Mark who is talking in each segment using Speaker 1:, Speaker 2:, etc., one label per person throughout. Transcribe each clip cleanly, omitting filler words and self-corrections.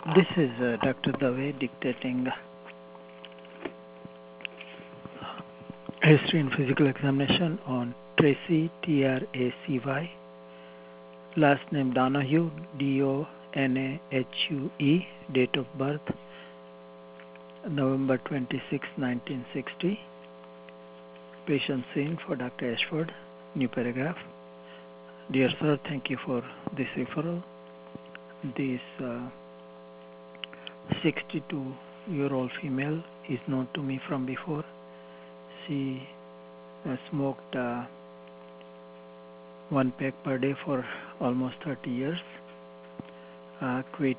Speaker 1: This is Dr. Dave dictating history and physical examination on Tracy, Tracy, last name Donahue, Donahue, date of birth November 26, 1960. Patient seen for Dr. Ashford, new paragraph. Dear sir, thank you for this referral. This 62-year-old female is known to me from before. She smoked one pack per day for almost 30 years. Quit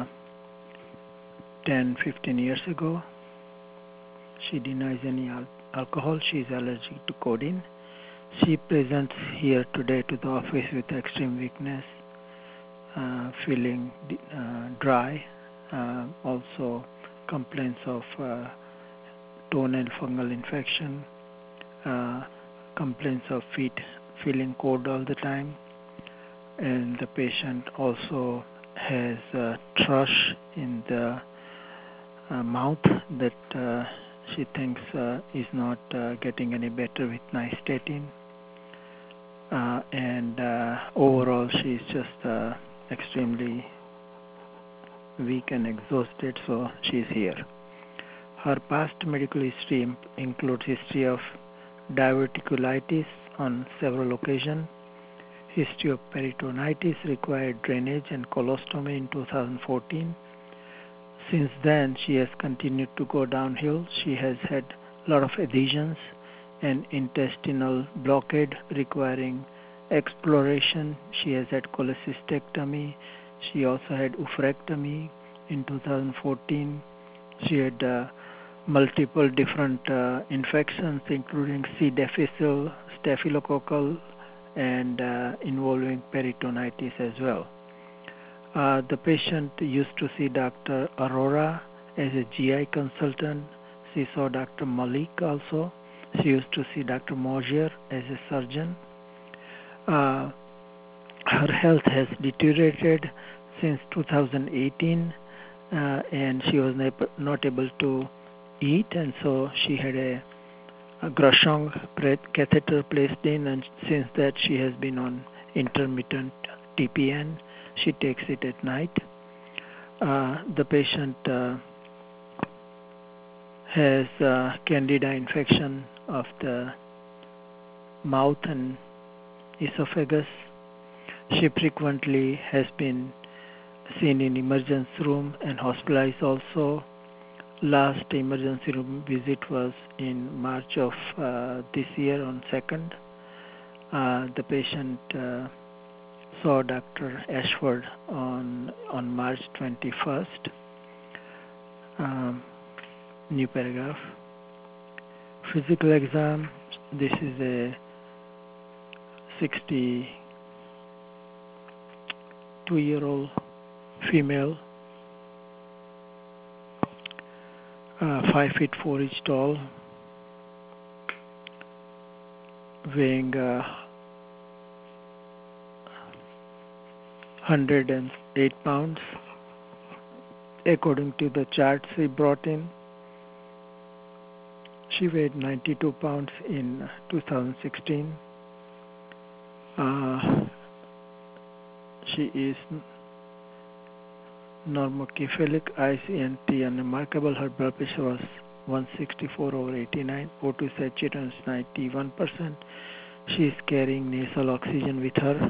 Speaker 1: 10-15 years ago. She denies any alcohol. She is allergic to codeine. She presents here today to the office with extreme weakness, feeling dry, also complaints of toenail fungal infection, complaints of feet feeling cold all the time, and the patient also has thrush in the mouth that she thinks is not getting any better with nystatin, and overall she's just extremely weak and exhausted, so she's here. Her past medical history includes history of diverticulitis on several occasions, history of peritonitis, required drainage and colostomy in 2014. Since then, she has continued to go downhill. She has had a lot of adhesions and intestinal blockade requiring exploration. She has had cholecystectomy. She also had oophorectomy in 2014. She had multiple different infections, including C. difficile, staphylococcal, and involving peritonitis as well. The patient used to see Dr. Arora as a GI consultant. She saw Dr. Malik also. She used to see Dr. Mosier as a surgeon. Her health has deteriorated since 2018, and she was not able to eat, and so she had a Grashong catheter placed in, and since that she has been on intermittent TPN. She takes it at night. The patient has candida infection of the mouth and esophagus. She frequently has been seen in emergency room and hospitalized also. Last emergency room visit was in March of this year on 2nd. The patient saw Dr. Ashford on March 21st. New paragraph. Physical exam. This is a 62-year-old female, 5 feet 4 inches tall, weighing 108 pounds, according to the charts we brought in. She weighed 92 pounds in 2016. She is normocephalic, ICNT, and remarkable. Her blood pressure was 164/89. O2 saturation is 91%. She is carrying nasal oxygen with her.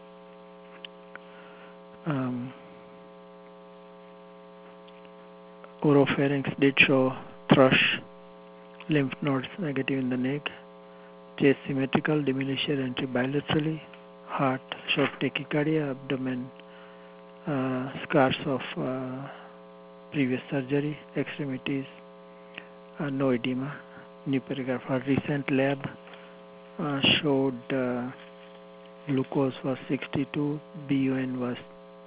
Speaker 1: Oropharynx did show thrush, lymph nodes negative in the neck, chest symmetrical, diminished entry bilaterally, heart showed tachycardia, abdomen scars of previous surgery, extremities, no edema. New paragraph. Her recent lab showed glucose was 62, BUN was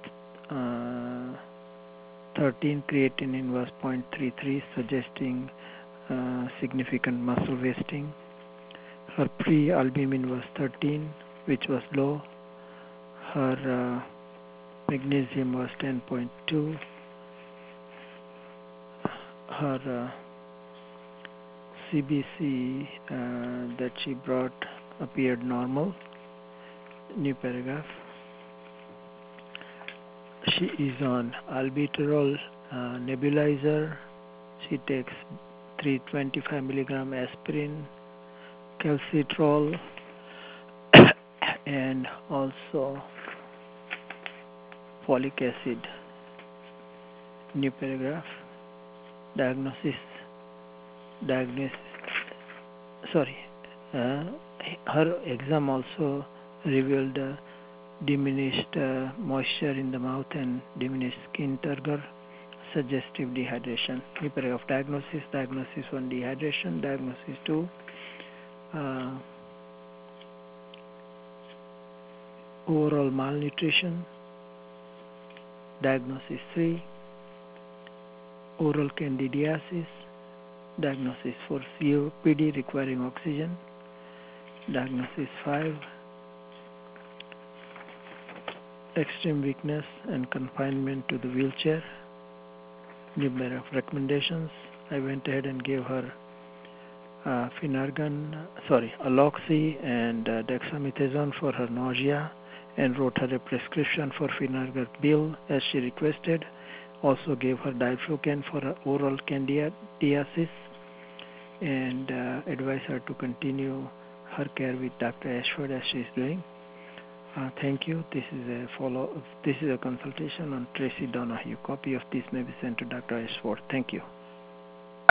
Speaker 1: 13, creatinine was 0.33, suggesting significant muscle wasting. Her pre-albumin was 13, which was low. Her magnesium was 10.2, her CBC that she brought appeared normal. New paragraph. She is on albuterol nebulizer. She takes 325 milligram aspirin, calcitrol, and also folic acid. New paragraph. Diagnosis. Her exam also revealed diminished moisture in the mouth and diminished skin turgor, suggestive dehydration. New paragraph. Diagnosis. Diagnosis 1, dehydration. Diagnosis 2, overall malnutrition. Diagnosis 3, oral candidiasis. Diagnosis 4, COPD requiring oxygen. Diagnosis 5, extreme weakness and confinement to the wheelchair. New paragraph. Recommendations. I went ahead and gave her Aloxi and dexamethasone for her nausea, and wrote her a prescription for Finargar pill as she requested. Also gave her diflucan for her oral candidiasis, and advised her to continue her care with Dr. Ashford as she is doing. Thank you. This is a consultation on Tracy Donahue. Copy of this may be sent to Dr. Ashford. Thank you.